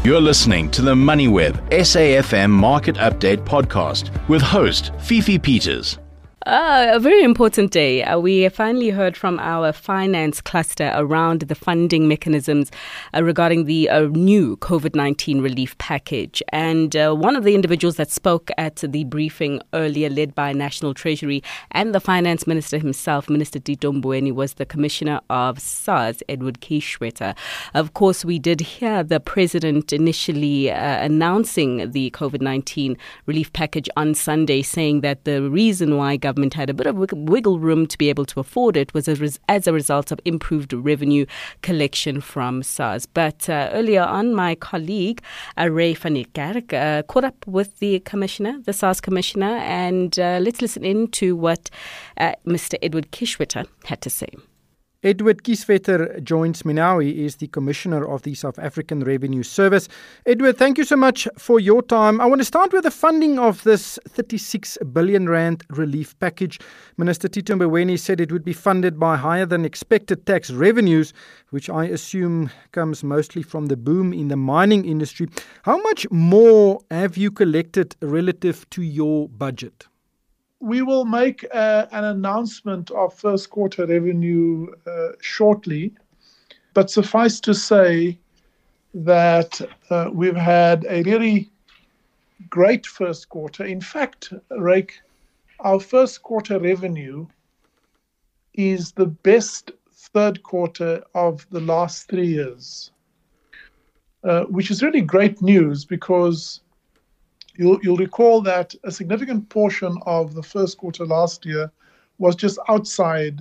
You're listening to the MoneyWeb SAFM Market Update podcast with host Fifi Peters. A very important day. We finally heard from our finance cluster around the funding mechanisms regarding the new COVID-19 relief package. And one of the individuals that spoke at the briefing earlier, led by National Treasury and the Finance Minister himself, Minister Tito Mboweni, was the Commissioner of SARS, Edward Kieswetter. Of course, we did hear the President initially announcing the COVID-19 relief package on Sunday, saying that the reason why government had a bit of wiggle room to be able to afford it was as a result of improved revenue collection from SARS. But earlier on, my colleague Ray van der Kerk caught up with the Commissioner, the SARS Commissioner, and let's listen in to what Mr. Edward Kieswetter had to say. Edward Kieswetter joins me now. He is the Commissioner of the South African Revenue Service. Edward, thank you so much for your time. I want to start with the funding of this 36 billion rand relief package. Minister Tito Mboweni said it would be funded by higher than expected tax revenues, which I assume comes mostly from the boom in the mining industry. How much more have you collected relative to your budget? We will make an announcement of first quarter revenue shortly, but suffice to say that we've had a really great first quarter. In fact, Rake, our first quarter revenue is the best third quarter of the last 3 years, which is really great news because You'll recall that a significant portion of the first quarter last year was just outside,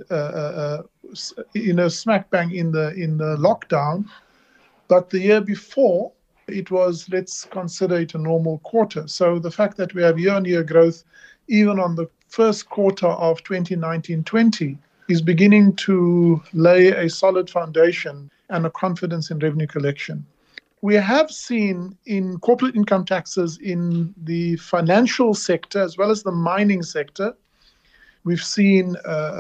smack bang in the lockdown. But the year before, it was, let's consider it a normal quarter. So the fact that we have year-on-year growth, even on the first quarter of 2019-20, is beginning to lay a solid foundation and a confidence in revenue collection. We have seen in corporate income taxes in the financial sector as well as the mining sector, we've seen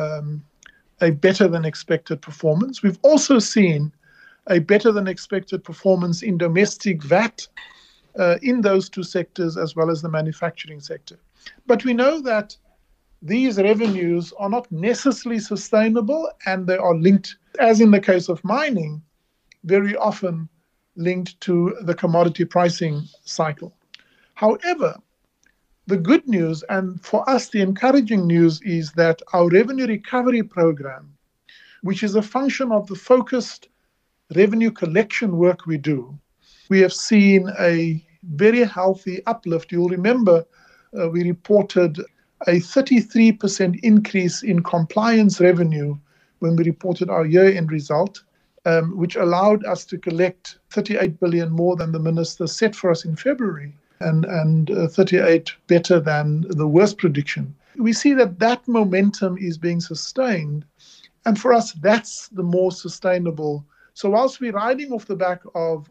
a better than expected performance. We've also seen a better than expected performance in domestic VAT in those two sectors as well as the manufacturing sector. But we know that these revenues are not necessarily sustainable and they are linked, as in the case of mining, very often linked to the commodity pricing cycle. However, the good news, and for us the encouraging news, is that our revenue recovery program, which is a function of the focused revenue collection work we do, we have seen a very healthy uplift. You'll remember we reported a 33% increase in compliance revenue when we reported our year-end result, which allowed us to collect 38 billion more than the minister set for us in February, and 38 better than the worst prediction. We see that momentum is being sustained, and for us, that's the more sustainable. So whilst we're riding off the back of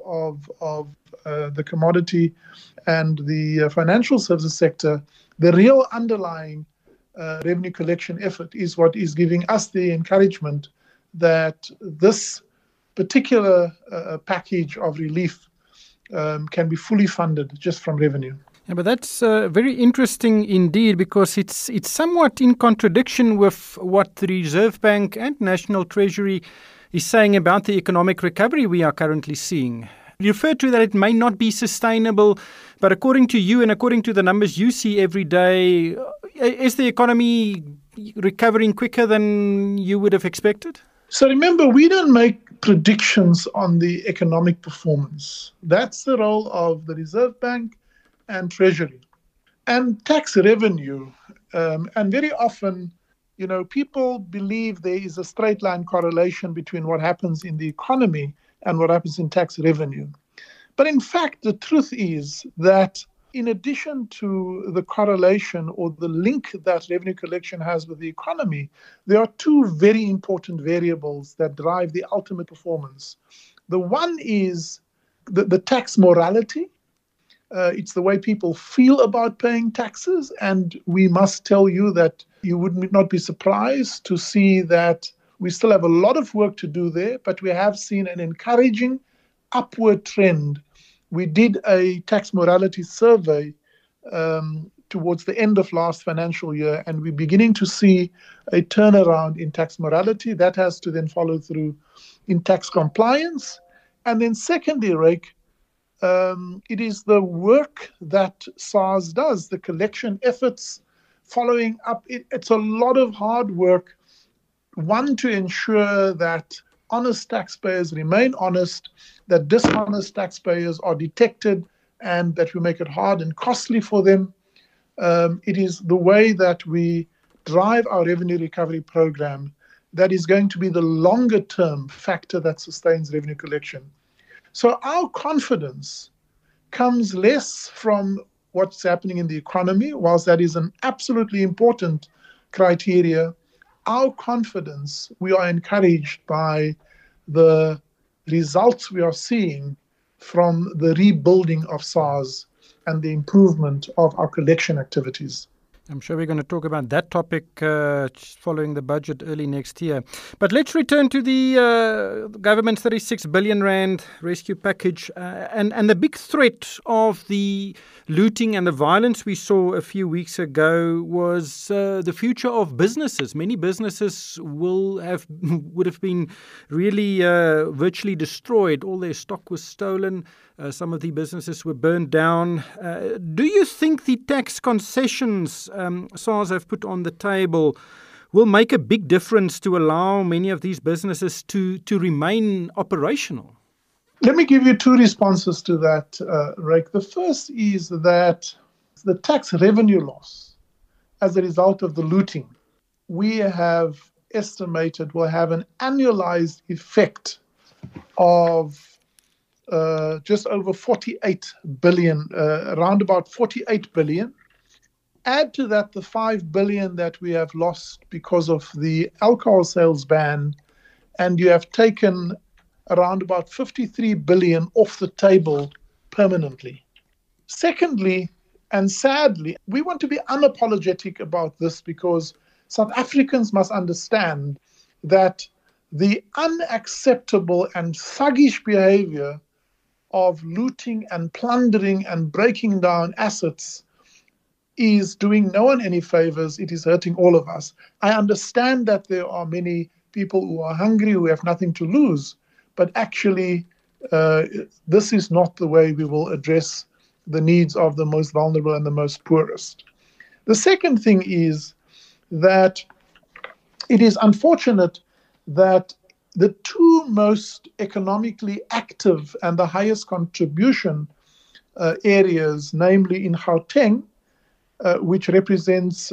the commodity and the financial services sector, the real underlying revenue collection effort is what is giving us the encouragement that this particular package of relief can be fully funded just from revenue. Yeah, but that's very interesting indeed, because it's somewhat in contradiction with what the Reserve Bank and National Treasury is saying about the economic recovery we are currently seeing. You referred to that it may not be sustainable, but according to you and according to the numbers you see every day, is the economy recovering quicker than you would have expected? So remember, we don't make predictions on the economic performance. That's the role of the Reserve Bank and Treasury. And tax revenue, and very often, people believe there is a straight line correlation between what happens in the economy and what happens in tax revenue. But in fact, the truth is that in addition to the correlation or the link that revenue collection has with the economy, there are two very important variables that drive the ultimate performance. The one is the tax morality. It's the way people feel about paying taxes. And we must tell you that you would not be surprised to see that we still have a lot of work to do there, but we have seen an encouraging upward trend We did a tax morality survey towards the end of last financial year, and we're beginning to see a turnaround in tax morality. That has to then follow through in tax compliance. And then secondly, Rake, it is the work that SARS does, the collection efforts, following up. It's a lot of hard work, one, to ensure that honest taxpayers remain honest, that dishonest taxpayers are detected, and that we make it hard and costly for them. It is the way that we drive our revenue recovery program that is going to be the longer term factor that sustains revenue collection. So our confidence comes less from what's happening in the economy, whilst that is an absolutely important criteria. Our confidence, we are encouraged by the results we are seeing from the rebuilding of SARS and the improvement of our collection activities. I'm sure we're going to talk about that topic following the budget early next year. But let's return to the government's 36 billion rand rescue package and the big threat of the looting and the violence we saw a few weeks ago was the future of businesses. Many businesses would have been really virtually destroyed. All their stock was stolen. Some of the businesses were burned down. Do you think the tax concessions SARS have put on the table will make a big difference to allow many of these businesses to remain operational? Let me give you two responses to that, Rake. The first is that the tax revenue loss as a result of the looting, we have estimated will have an annualized effect of just over 48 billion, around about 48 billion. Add to that the 5 billion that we have lost because of the alcohol sales ban, and you have taken around about 53 billion off the table permanently. Secondly, and sadly, we want to be unapologetic about this because South Africans must understand that the unacceptable and thuggish behavior of looting and plundering and breaking down assets is doing no one any favors. It is hurting all of us. I understand that there are many people who are hungry, who have nothing to lose, but actually this is not the way we will address the needs of the most vulnerable and the most poorest. The second thing is that it is unfortunate that the two most economically active and the highest contribution areas, namely in Gauteng, which represents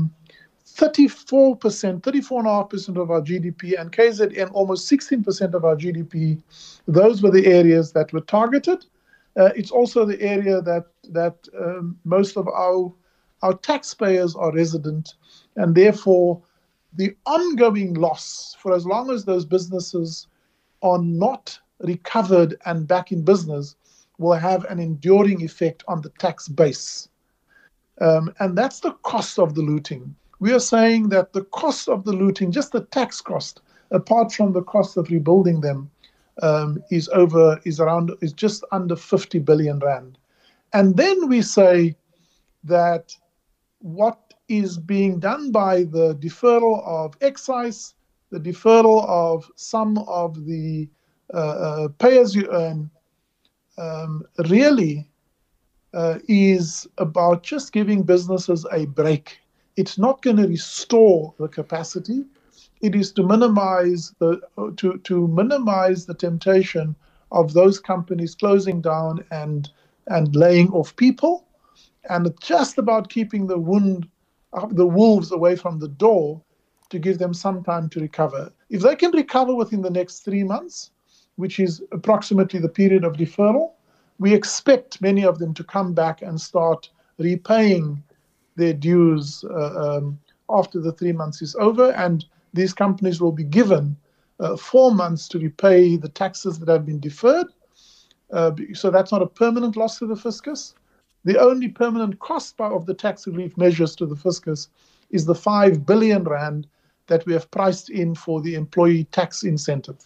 34.5% of our GDP, and KZN almost 16% of our GDP, those were the areas that were targeted. It's also the area that most of our taxpayers are resident, and therefore the ongoing loss, for as long as those businesses are not recovered and back in business, will have an enduring effect on the tax base. And that's the cost of the looting. We are saying that the cost of the looting, just the tax cost, apart from the cost of rebuilding them, is just under 50 billion rand. And then we say that what is being done by the deferral of excise, the deferral of some of the pay-as-you-earn, really is about just giving businesses a break. It's not going to restore the capacity. It is to minimize the temptation of those companies closing down and laying off people, and it's just about keeping the wolves away from the door to give them some time to recover. If they can recover within the next 3 months, which is approximately the period of deferral, we expect many of them to come back and start repaying their dues after the 3 months is over, and these companies will be given 4 months to repay the taxes that have been deferred. So that's not a permanent loss to the fiscus. The only permanent cost of the tax relief measures to the fiscus is the 5 billion rand that we have priced in for the employee tax incentive.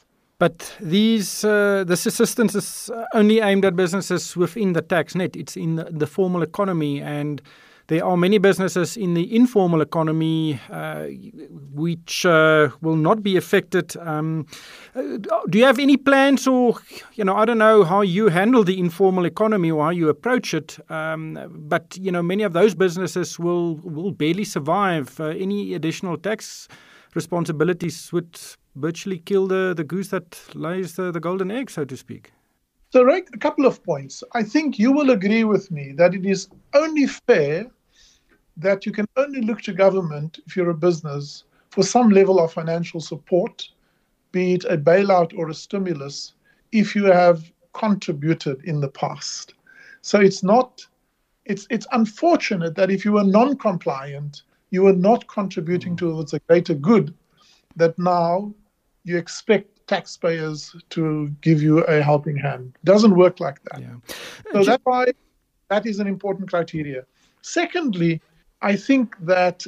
But this assistance is only aimed at businesses within the tax net. It's in the formal economy, and there are many businesses in the informal economy which will not be affected. Do you have any plans, or I don't know how you handle the informal economy or how you approach it? But many of those businesses will barely survive. Any additional tax responsibilities would virtually kill the goose that lays the golden egg, so to speak. So, Rick, a couple of points. I think you will agree with me that it is only fair that you can only look to government, if you're a business, for some level of financial support, be it a bailout or a stimulus, if you have contributed in the past. So it's unfortunate that if you were non-compliant, you were not contributing towards a greater good, that now you expect taxpayers to give you a helping hand. It doesn't work like that. Yeah. So that's why that is an important criteria. Secondly, I think that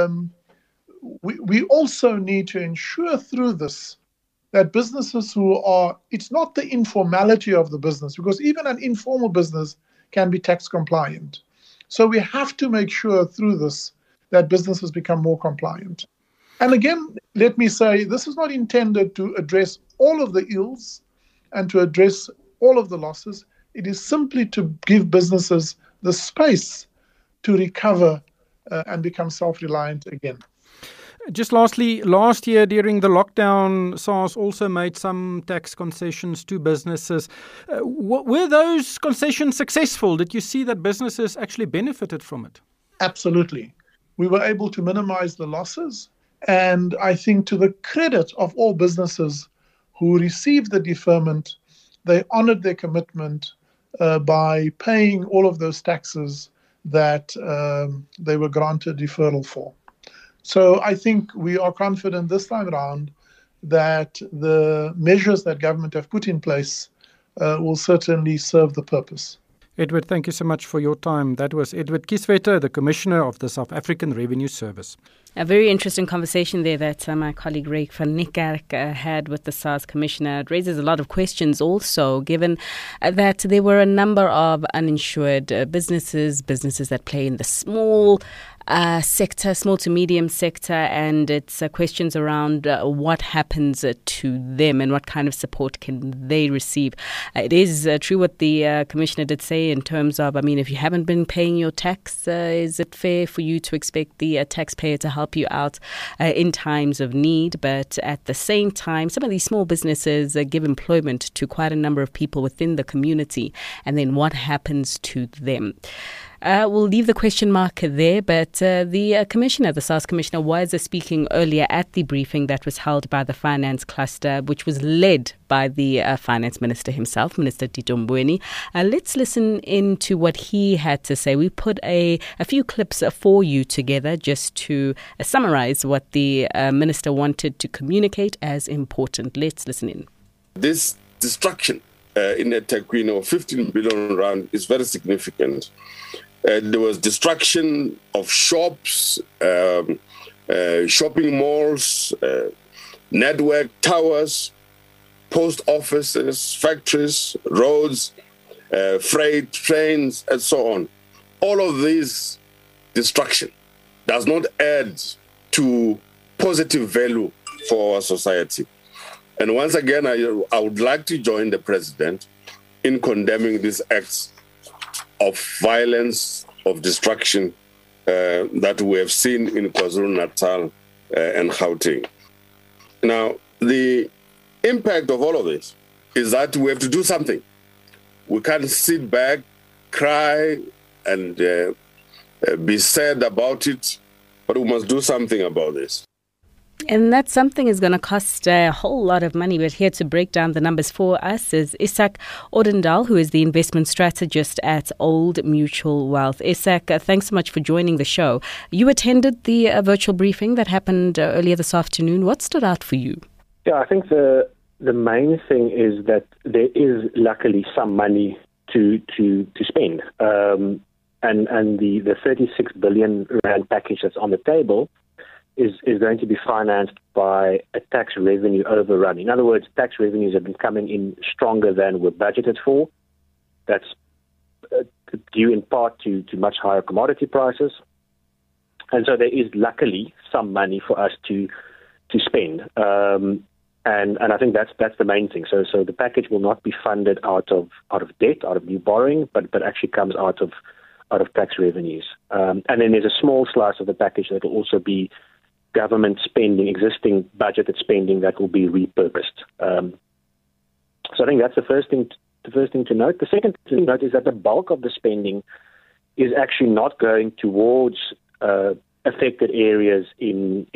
we also need to ensure through this that businesses it's not the informality of the business, because even an informal business can be tax compliant. So we have to make sure through this that businesses become more compliant. And again, let me say, this is not intended to address all of the ills and to address all of the losses. It is simply to give businesses the space to recover and become self-reliant again. Just lastly, last year during the lockdown, SARS also made some tax concessions to businesses. Were those concessions successful? Did you see that businesses actually benefited from it? Absolutely. We were able to minimize the losses. And I think to the credit of all businesses who received the deferment, they honored their commitment by paying all of those taxes that they were granted deferral for. So I think we are confident this time around that the measures that government have put in place will certainly serve the purpose. Edward, thank you so much for your time. That was Edward Kieswetter, the Commissioner of the South African Revenue Service. A very interesting conversation there that my colleague Ryk van Niekerk had with the SARS Commissioner. It raises a lot of questions also, given that there were a number of uninsured businesses that play in the small sector, small to medium sector, and it's questions around what happens to them and what kind of support can they receive. It is true what the Commissioner did say in terms of, if you haven't been paying your tax, is it fair for you to expect the taxpayer to help you out in times of need? But at the same time, some of these small businesses give employment to quite a number of people within the community, and then what happens to them? We'll leave the question mark there, but the Commissioner, the SARS Commissioner, was speaking earlier at the briefing that was held by the Finance Cluster, which was led by the Finance Minister himself, Minister Tito Mboweni. Let's listen into what he had to say. We put a few clips for you together just to summarize what the Minister wanted to communicate as important. Let's listen in. This destruction in eThekwini of 15 billion rand is very significant. There was destruction of shops, shopping malls, network towers, post offices, factories, roads, freight, trains, and so on. All of this destruction does not add to positive value for our society. And once again, I would like to join the President in condemning these acts of violence, of destruction that we have seen in KwaZulu-Natal and Gauteng. Now, the impact of all of this is that we have to do something. We can't sit back, cry, and be sad about it, but we must do something about this. And that something is going to cost a whole lot of money. But here to break down the numbers for us is Isak Odendaal, who is the investment strategist at Old Mutual Wealth. Isak, thanks so much for joining the show. You attended the virtual briefing that happened earlier this afternoon. What stood out for you? Yeah, I think the main thing is that there is luckily some money to spend. And the 36 billion rand package that's on the table is going to be financed by a tax revenue overrun. In other words, tax revenues have been coming in stronger than were budgeted for. That's due in part to much higher commodity prices. And so there is luckily some money for us to spend. And I think that's the main thing. So the package will not be funded out of debt, out of new borrowing, but actually comes out of tax revenues. And then there's a small slice of the package that will also be government spending, existing budgeted spending that will be repurposed. So I think that's the first thing to note. The second thing to note is that the bulk of the spending is actually not going towards affected areas in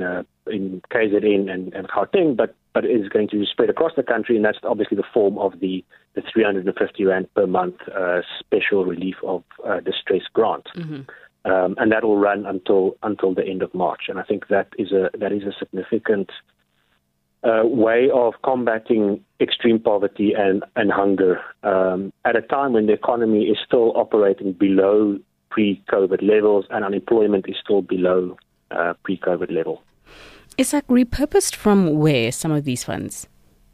KZN and Gauteng, but is going to be spread across the country, and that's obviously the form of the 350 rand per month special relief of distress grant. Mm-hmm. And that will run until the end of March. And I think that is a significant way of combating extreme poverty and hunger at a time when the economy is still operating below pre-COVID levels and unemployment is still below pre-COVID level. Isak, repurposed from where, some of these funds?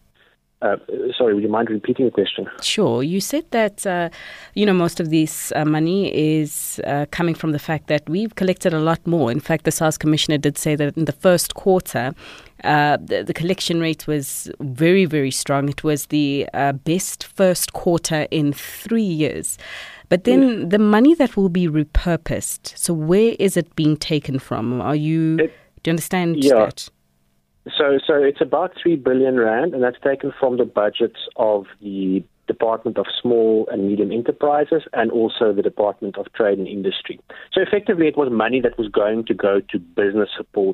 Sorry, would you mind repeating the question? Sure. You said that, most of this money is coming from the fact that we've collected a lot more. In fact, the SARS Commissioner did say that in the first quarter, the collection rate was very, very strong. It was the best first quarter in 3 years. But then the money that will be repurposed, so where is it being taken from? Do you understand that? So it's about 3 billion rand, and that's taken from the budgets of the Department of Small and Medium Enterprises and also the Department of Trade and Industry. So effectively, it was money that was going to go to business support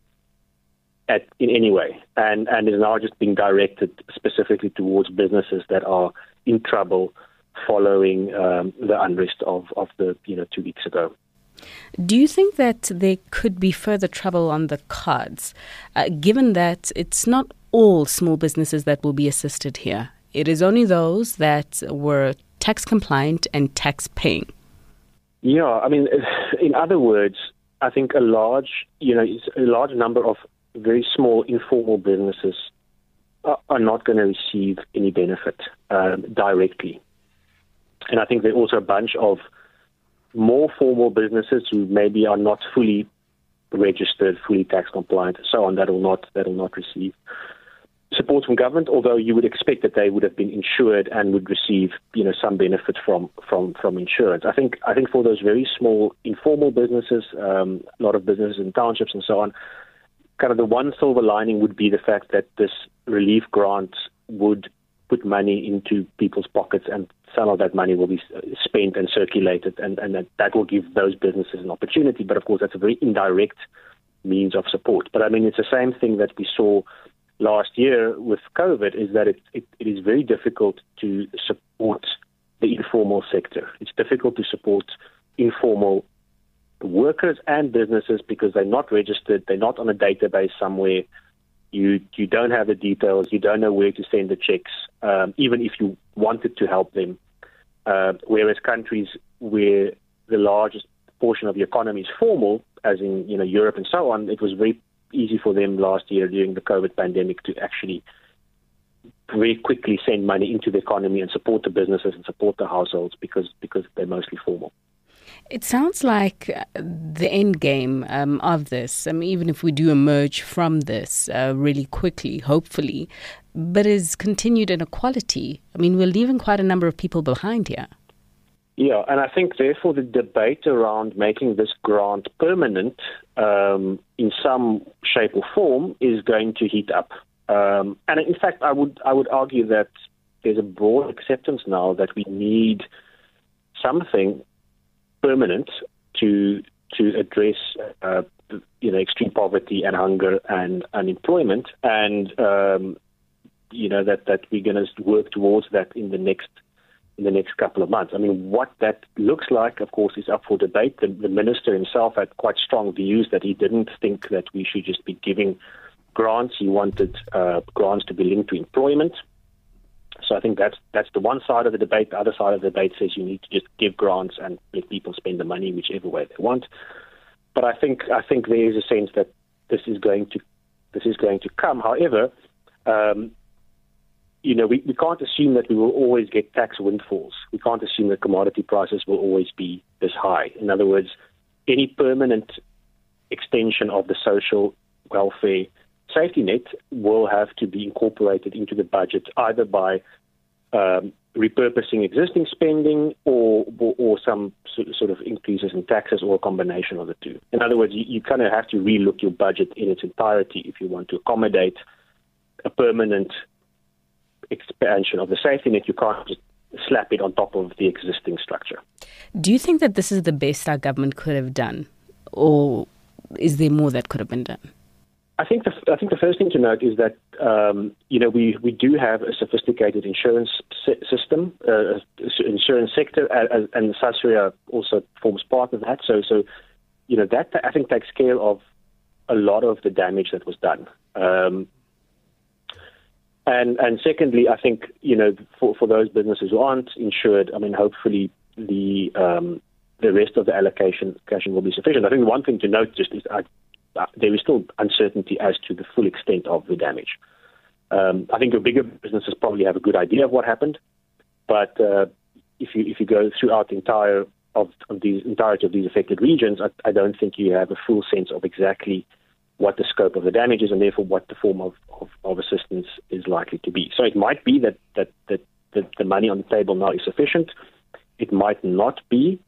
in any way, and is now just being directed specifically towards businesses that are in trouble following the unrest of the 2 weeks ago. Do you think that there could be further trouble on the cards, given that it's not all small businesses that will be assisted here? It is only those that were tax compliant and tax paying. Yeah, I mean, in other words, I think a large number of very small informal businesses are not going to receive any benefit directly. And I think there are also a bunch of more formal businesses who maybe are not fully registered, fully tax compliant, and so on, that will not receive support from government. Although you would expect that they would have been insured and would receive, some benefit from insurance. I think for those very small informal businesses, a lot of businesses in townships and so on, kind of the one silver lining would be the fact that this relief grant would put money into people's pockets, and some of that money will be spent and circulated, and that will give those businesses an opportunity. But of course, that's a very indirect means of support. But I mean, it's the same thing that we saw last year with COVID, is that it is very difficult to support the informal sector. It's difficult to support informal workers and businesses because they're not registered, they're not on a database somewhere. You don't have the details. You don't know where to send the checks, even if you wanted to help them. Whereas countries where the largest portion of the economy is formal, as in Europe and so on, it was very easy for them last year during the COVID pandemic to actually very quickly send money into the economy and support the businesses and support the households because they're mostly formal. It sounds like the end game of this, even if we do emerge from this really quickly, hopefully, but is continued inequality. I mean, we're leaving quite a number of people behind here. Yeah, and I think therefore the debate around making this grant permanent in some shape or form is going to heat up. And in fact, I would argue that there's a broad acceptance now that we need something permanent to address extreme poverty and hunger and unemployment, and that we're going to work towards that in the next couple of months. I mean, what that looks like, of course, is up for debate. The minister himself had quite strong views that he didn't think that we should just be giving grants. He wanted grants to be linked to employment. So I think that's the one side of the debate. The other side of the debate says you need to just give grants and let people spend the money whichever way they want. But I think there is a sense that this is going to come. However, we can't assume that we will always get tax windfalls. We can't assume that commodity prices will always be this high. In other words, any permanent extension of the social welfare safety net will have to be incorporated into the budget, either by repurposing existing spending or some sort of increases in taxes, or a combination of the two. In other words, you kind of have to relook your budget in its entirety if you want to accommodate a permanent expansion of the safety net. You can't just slap it on top of the existing structure. Do you think that this is the best our government could have done, or is there more that could have been done? I think the first thing to note is that we do have a sophisticated insurance system, insurance sector, and Sasria also forms part of that. So that I think takes care of a lot of the damage that was done. And secondly, I think for those businesses who aren't insured, I mean, hopefully the rest of the allocation will be sufficient. I think one thing to note just is there is still uncertainty as to the full extent of the damage. I think your bigger businesses probably have a good idea of what happened, but if you go throughout the entirety of these affected regions, I don't think you have a full sense of exactly what the scope of the damage is, and therefore what the form of assistance is likely to be. So it might be that the money on the table now is sufficient. It might not be.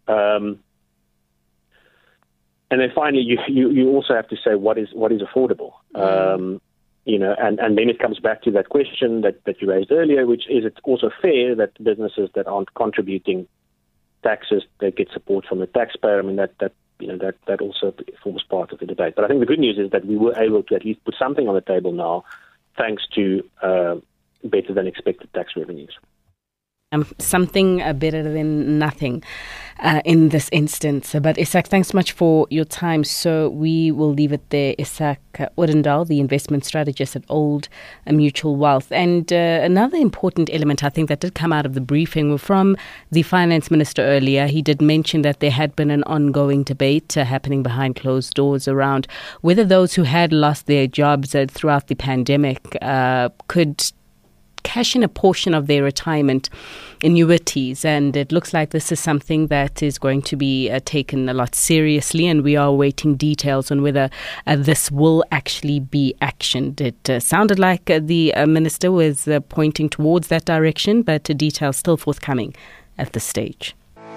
And then finally, you also have to say what is affordable, and then it comes back to that question that you raised earlier, which is it's also fair that businesses that aren't contributing taxes, they get support from the taxpayer. I mean that also forms part of the debate. But I think the good news is that we were able to at least put something on the table now, thanks to better than expected tax revenues. Something better than nothing in this instance. But Isak, thanks so much for your time. So we will leave it there. Isak Odendaal, the investment strategist at Old Mutual Wealth. And another important element, I think, that did come out of the briefing from the finance minister earlier. He did mention that there had been an ongoing debate happening behind closed doors around whether those who had lost their jobs throughout the pandemic could cash in a portion of their retirement annuities, and it looks like this is something that is going to be taken a lot seriously, and we are awaiting details on whether this will actually be actioned. It sounded like the minister was pointing towards that direction, but details still forthcoming at this stage.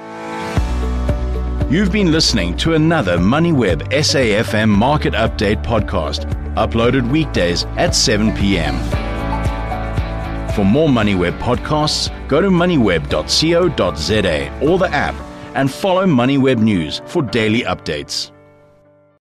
You've been listening to another MoneyWeb SAFM Market Update podcast, uploaded weekdays at 7 p.m. For more MoneyWeb podcasts, go to moneyweb.co.za or the app, and follow MoneyWeb News for daily updates.